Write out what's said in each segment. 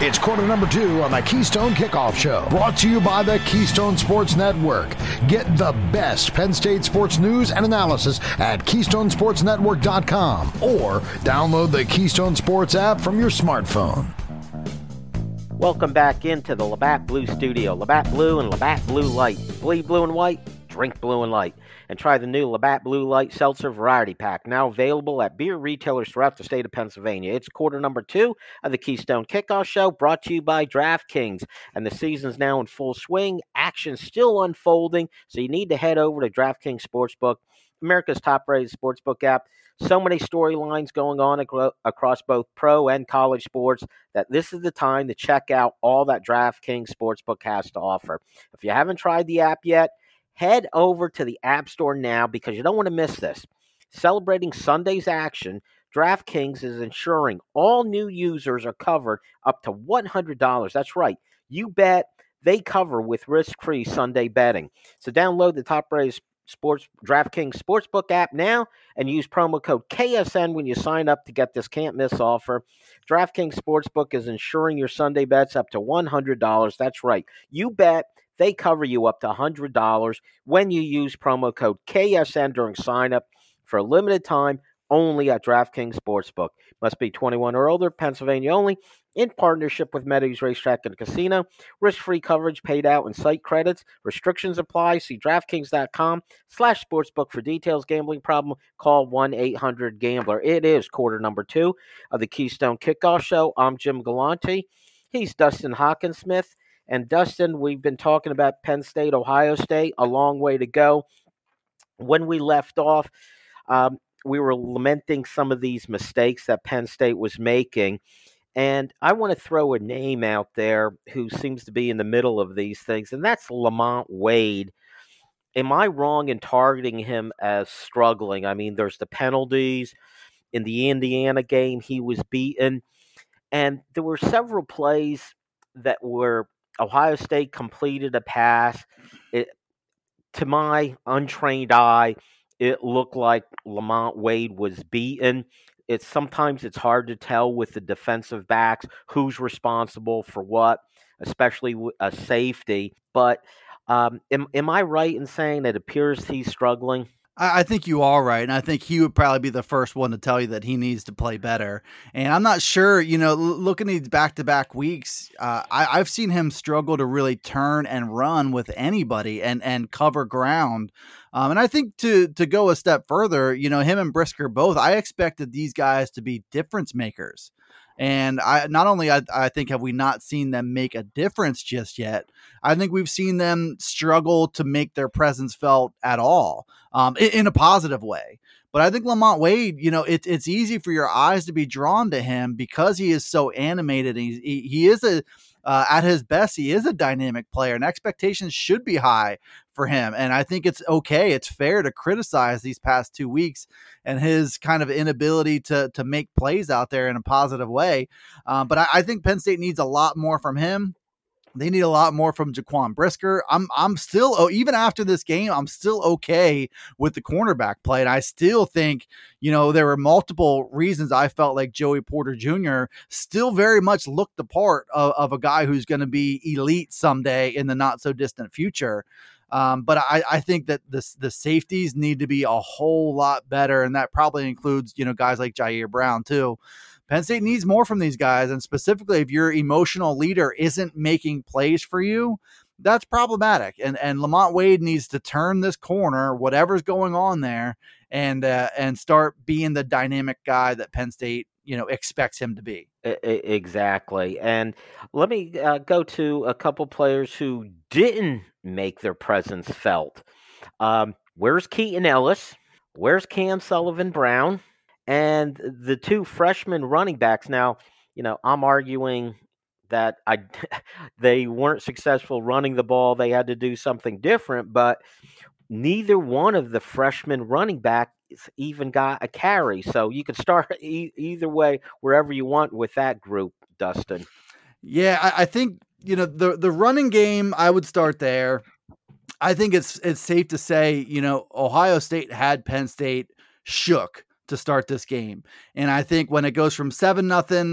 It's quarter number 2 on the Keystone Kickoff Show, brought to you by the Keystone Sports Network. Get the best Penn State sports news and analysis at KeystonesportsNetwork.com or download the Keystone Sports app from your smartphone. Welcome back into the Labatt Blue Studio. Labatt Blue and Labatt Blue Light. Bleed blue and white, drink blue and light. And try the new Labatt Blue Light Seltzer Variety Pack, now available at beer retailers throughout the state of Pennsylvania. It's quarter number 2 of the Keystone Kickoff Show, brought to you by DraftKings. And the season's now in full swing. Action still unfolding, so you need to head over to DraftKings Sportsbook, America's top-rated sportsbook app. So many storylines going on across both pro and college sports that this is the time to check out all that DraftKings Sportsbook has to offer. If you haven't tried the app yet, head over to the App Store now because you don't want to miss this. Celebrating Sunday's action, DraftKings is ensuring all new users are covered up to $100. That's right. You bet, they cover with risk-free Sunday betting. So download the top-rated DraftKings Sportsbook app now and use promo code KSN when you sign up to get this can't-miss offer. DraftKings Sportsbook is insuring your Sunday bets up to $100. That's right. You bet, they cover you up to $100 when you use promo code KSN during sign-up for a limited time only at DraftKings Sportsbook. Must be 21 or older, Pennsylvania only, in partnership with Meadows Racetrack and Casino. Risk-free coverage paid out in site credits. Restrictions apply. See DraftKings.com/sportsbook for details. Gambling problem? Call 1-800-GAMBLER. It is quarter number 2 of the Keystone Kickoff Show. I'm Jim Galante. He's Dustin Hockensmith. And Dustin, we've been talking about Penn State, Ohio State, a long way to go. When we left off, we were lamenting some of these mistakes that Penn State was making. And I want to throw a name out there who seems to be in the middle of these things, and that's Lamont Wade. Am I wrong in targeting him as struggling? I mean, there's the penalties. In the Indiana game, he was beaten. And there were several plays that were Ohio State completed a pass. To my untrained eye, it looked like Lamont Wade was beaten. Sometimes it's hard to tell with the defensive backs who's responsible for what, especially a safety. But am I right in saying it appears he's struggling? I think you are right. And I think he would probably be the first one to tell you that he needs to play better. And I'm not sure, looking at these back-to-back weeks, I've seen him struggle to really turn and run with anybody and cover ground. And I think to go a step further, him and Brisker both, I expected these guys to be difference makers. And I think have we not seen them make a difference just yet, I think we've seen them struggle to make their presence felt at all, in a positive way. But I think Lamont Wade, it's easy for your eyes to be drawn to him because he is so animated. And he is at his best, he is a dynamic player, and expectations should be high for him. And I think it's okay. It's fair to criticize these past 2 weeks and his kind of inability to make plays out there in a positive way. But I think Penn State needs a lot more from him. They need a lot more from Jaquan Brisker. I'm still, even after this game, I'm still okay with the cornerback play. And I still think, there were multiple reasons I felt like Joey Porter Jr. still very much looked the part of a guy who's going to be elite someday in the not so distant future. But I think that the safeties need to be a whole lot better. And that probably includes, guys like Jair Brown too. Penn State needs more from these guys. And specifically, if your emotional leader isn't making plays for you, that's problematic. And Lamont Wade needs to turn this corner, whatever's going on there, and start being the dynamic guy that Penn State, expects him to be. Exactly. And let me go to a couple players who didn't make their presence felt. Where's Keaton Ellis? Where's Cam Sullivan-Brown? And the two freshman running backs. Now, I'm arguing that they weren't successful running the ball. They had to do something different, but neither one of the freshman running backs even got a carry. So you could start either way, wherever you want with that group, Dustin. Yeah, I think, the running game, I would start there. I think it's safe to say, Ohio State had Penn State shook to start this game. And I think when it goes from 7-0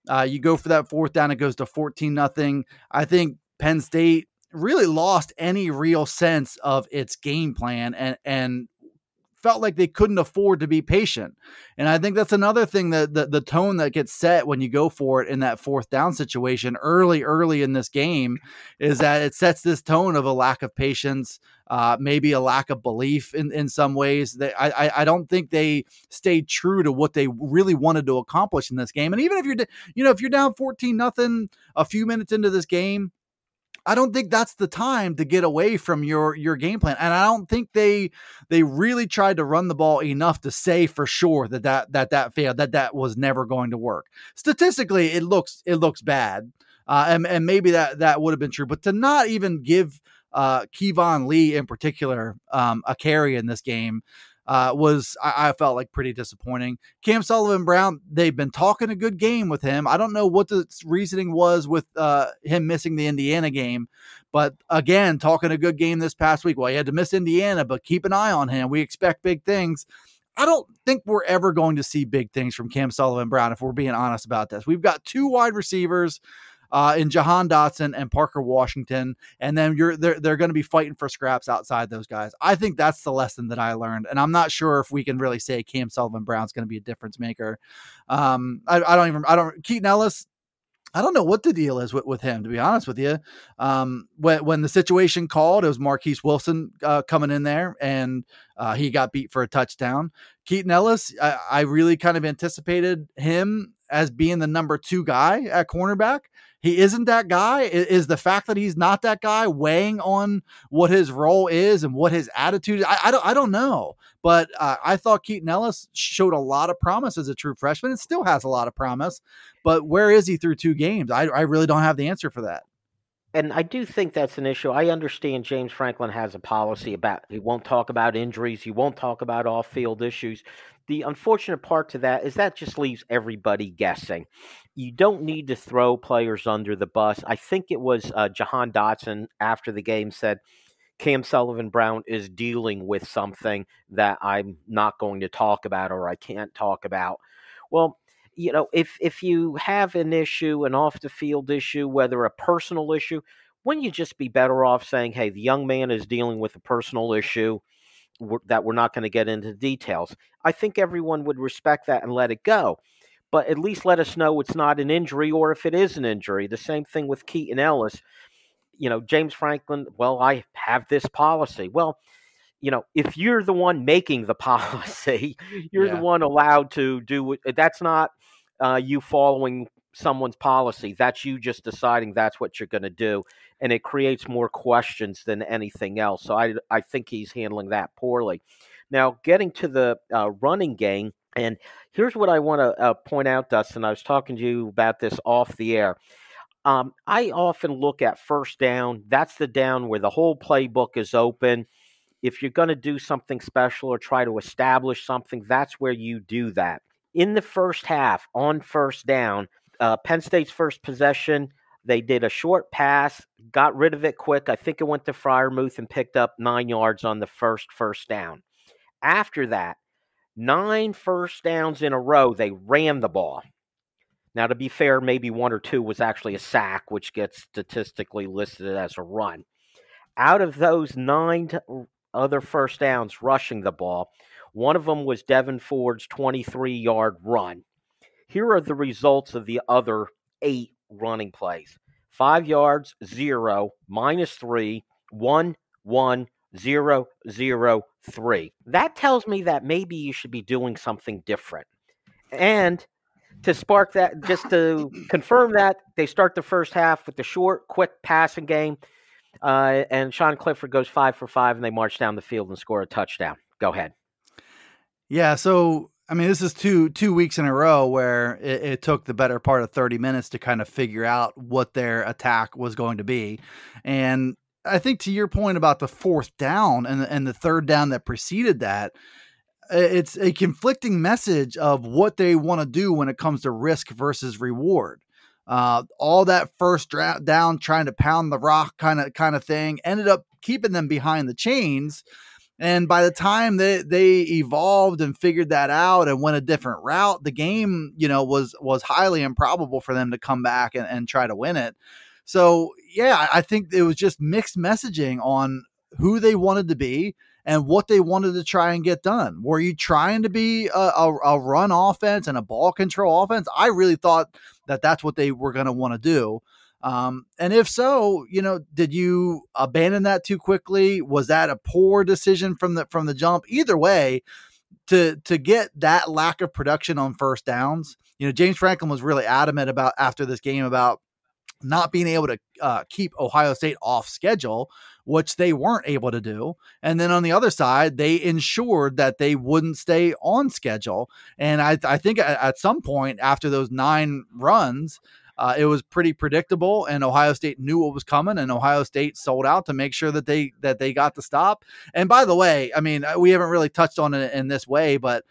You go for that fourth down, it goes to 14-0. I think Penn State really lost any real sense of its game plan and felt like they couldn't afford to be patient. And I think that's another thing, that the tone that gets set when you go for it in that fourth down situation early in this game, is that it sets this tone of a lack of patience, maybe a lack of belief in some ways. That I don't think they stayed true to what they really wanted to accomplish in this game. And even if you're down 14-0 a few minutes into this game, I don't think that's the time to get away from your game plan. And I don't think they really tried to run the ball enough to say for sure that failed, that was never going to work. Statistically, it looks bad. And maybe that would have been true, but to not even give Kevon Lee in particular a carry in this game was, I felt like, pretty disappointing. Cam Sullivan-Brown, they've been talking a good game with him. I don't know what the reasoning was with him missing the Indiana game, but again, talking a good game this past week. Well, he had to miss Indiana, but keep an eye on him. We expect big things. I don't think we're ever going to see big things from Cam Sullivan-Brown, if we're being honest about this. We've got two wide receivers in Jahan Dotson and Parker Washington, and then they're going to be fighting for scraps outside those guys. I think that's the lesson that I learned, and I'm not sure if we can really say Cam Sullivan-Brown's going to be a difference maker. Keaton Ellis, I don't know what the deal is with him, to be honest with you. When the situation called, it was Marquise Wilson coming in there, and he got beat for a touchdown. Keaton Ellis, I really kind of anticipated him as being the number 2 guy at cornerback. He isn't that guy. Is the fact that he's not that guy weighing on what his role is and what his attitude is? I don't know. But I thought Keaton Ellis showed a lot of promise as a true freshman, and still has a lot of promise. But where is he through 2 games? I really don't have the answer for that. And I do think that's an issue. I understand James Franklin has a policy about he won't talk about injuries, he won't talk about off-field issues. The unfortunate part to that is that just leaves everybody guessing. You don't need to throw players under the bus. I think it was Jahan Dotson after the game said, Cam Sullivan-Brown is dealing with something that I'm not going to talk about or I can't talk about. Well, if you have an issue, an off-the-field issue, whether a personal issue, wouldn't you just be better off saying, hey, the young man is dealing with a personal issue that we're not going to get into details? I think everyone would respect that and let it go. But at least let us know it's not an injury, or if it is an injury. The same thing with Keaton Ellis. James Franklin, well, I have this policy. Well, if you're the one making the policy, you're the one allowed to do it. That's not you following someone's policy. That's you just deciding that's what you're going to do. And it creates more questions than anything else. So I think he's handling that poorly. Now, getting to the running game, and here's what I want to point out, Dustin. I was talking to you about this off the air. I often look at first down. That's the down where the whole playbook is open. If you're going to do something special or try to establish something, that's where you do that. In the first half, on first down, Penn State's first possession, they did a short pass, got rid of it quick. I think it went to Freiermuth and picked up 9 yards on the first down. After that, 9 first downs in a row, they ran the ball. Now, to be fair, maybe 1 or 2 was actually a sack, which gets statistically listed as a run. Out of those 9 other first downs rushing the ball, one of them was Devin Ford's 23-yard run. Here are the results of the other 8 running plays. 5 yards, 0, -3, 1, 1, 0, 0, 3. That tells me that maybe you should be doing something different. And to spark that, just to confirm that, they start the first half with the short, quick passing game. And Sean Clifford goes 5 for 5, and they march down the field and score a touchdown. Go ahead. Yeah, so, I mean, this is two weeks in a row where it took the better part of 30 minutes to kind of figure out what their attack was going to be. And I think to your point about the fourth down and the third down that preceded that, it's a conflicting message of what they want to do when it comes to risk versus reward. All that first down, trying to pound the rock kind of thing ended up keeping them behind the chains. And by the time they evolved and figured that out and went a different route, the game, was highly improbable for them to come back and try to win it. So, yeah, I think it was just mixed messaging on who they wanted to be and what they wanted to try and get done. Were you trying to be a run offense and a ball control offense? I really thought that that's what they were going to want to do. And if so, did you abandon that too quickly? Was that a poor decision from the jump? Either way, to get that lack of production on first downs, James Franklin was really adamant about after this game about not being able to keep Ohio State off schedule, which they weren't able to do. And then on the other side, they ensured that they wouldn't stay on schedule. And I think at some point after those 9 runs, it was pretty predictable, and Ohio State knew what was coming, and Ohio State sold out to make sure that they got the stop. And by the way, I mean, we haven't really touched on it in this way, but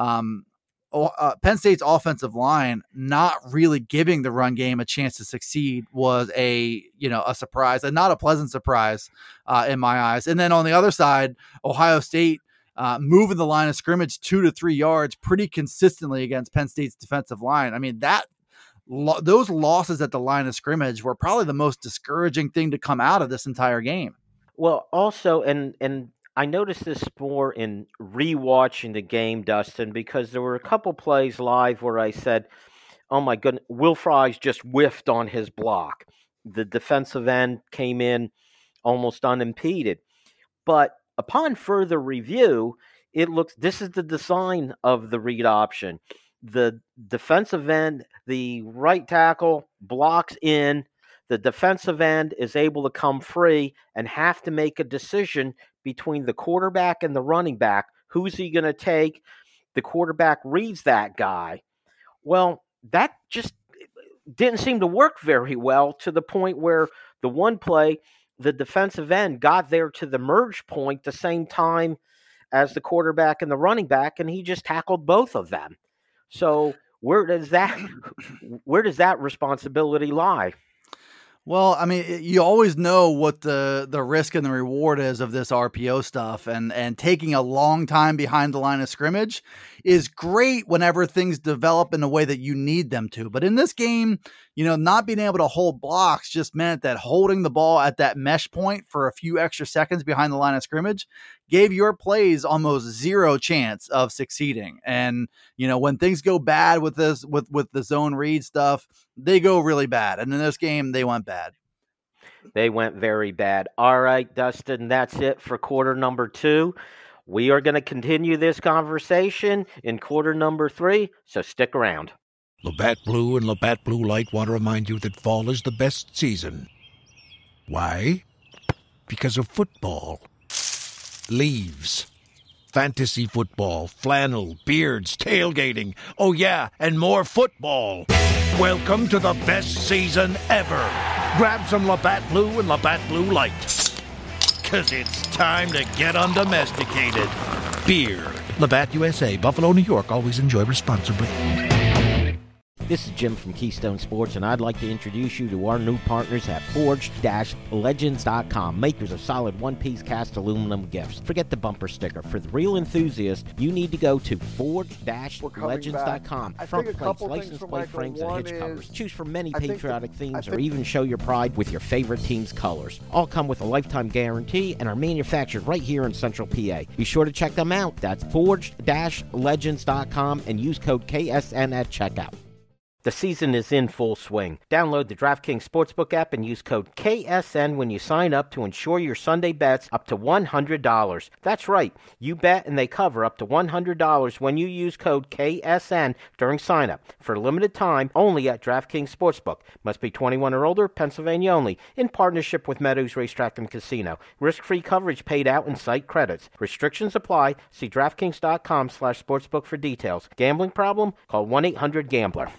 Penn State's offensive line not really giving the run game a chance to succeed was a surprise, and not a pleasant surprise in my eyes. And then on the other side, Ohio State moving the line of scrimmage 2 to 3 yards pretty consistently against Penn State's defensive line. I mean, those losses at the line of scrimmage were probably the most discouraging thing to come out of this entire game. Well, also, and I noticed this more in rewatching the game, Dustin, because there were a couple plays live where I said, oh my goodness, Will Fries just whiffed on his block. The defensive end came in almost unimpeded. But upon further review, this is the design of the read option. The defensive end, the right tackle blocks in, the defensive end is able to come free and have to make a decision between the quarterback and the running back. Who's he going to take? The quarterback reads that guy. Well, that just didn't seem to work very well, to the point where the one play, the defensive end got there to the merge point the same time as the quarterback and the running back, and he just tackled both of them. So where does that responsibility lie? Well, I mean, you always know what the risk and the reward is of this RPO stuff, and taking a long time behind the line of scrimmage is great whenever things develop in the way that you need them to. But in this game, not being able to hold blocks just meant that holding the ball at that mesh point for a few extra seconds behind the line of scrimmage gave your plays almost zero chance of succeeding. And, when things go bad with this, with the zone read stuff, they go really bad. And in this game, they went bad. They went very bad. All right, Dustin, that's it for quarter number 2. We are going to continue this conversation in quarter number 3, so stick around. Labatt Blue and Labatt Blue Light want to remind you that fall is the best season. Why? Because of football. Leaves. Fantasy football, flannel, beards, tailgating. Oh yeah, and more football. Welcome to the best season ever. Grab some Labatt Blue and Labatt Blue Light. 'Cause it's time to get undomesticated. Beer. Labatt USA, Buffalo, New York. Always enjoy responsibly. This is Jim from Keystone Sports, and I'd like to introduce you to our new partners at Forged-Legends.com, makers of solid one-piece cast aluminum gifts. Forget the bumper sticker. For the real enthusiast, you need to go to Forged-Legends.com. Front plates, license plate frames, and hitch covers. Choose from many patriotic themes, or even show your pride with your favorite team's colors. All come with a lifetime guarantee and are manufactured right here in Central PA. Be sure to check them out. That's Forged-Legends.com and use code KSN at checkout. The season is in full swing. Download the DraftKings Sportsbook app and use code KSN when you sign up to ensure your Sunday bets up to $100. That's right. You bet and they cover up to $100 when you use code KSN during sign-up. For a limited time, only at DraftKings Sportsbook. Must be 21 or older, Pennsylvania only. In partnership with Meadows Racetrack and Casino. Risk-free coverage paid out in site credits. Restrictions apply. See DraftKings.com/sportsbook for details. Gambling problem? Call 1-800-GAMBLER.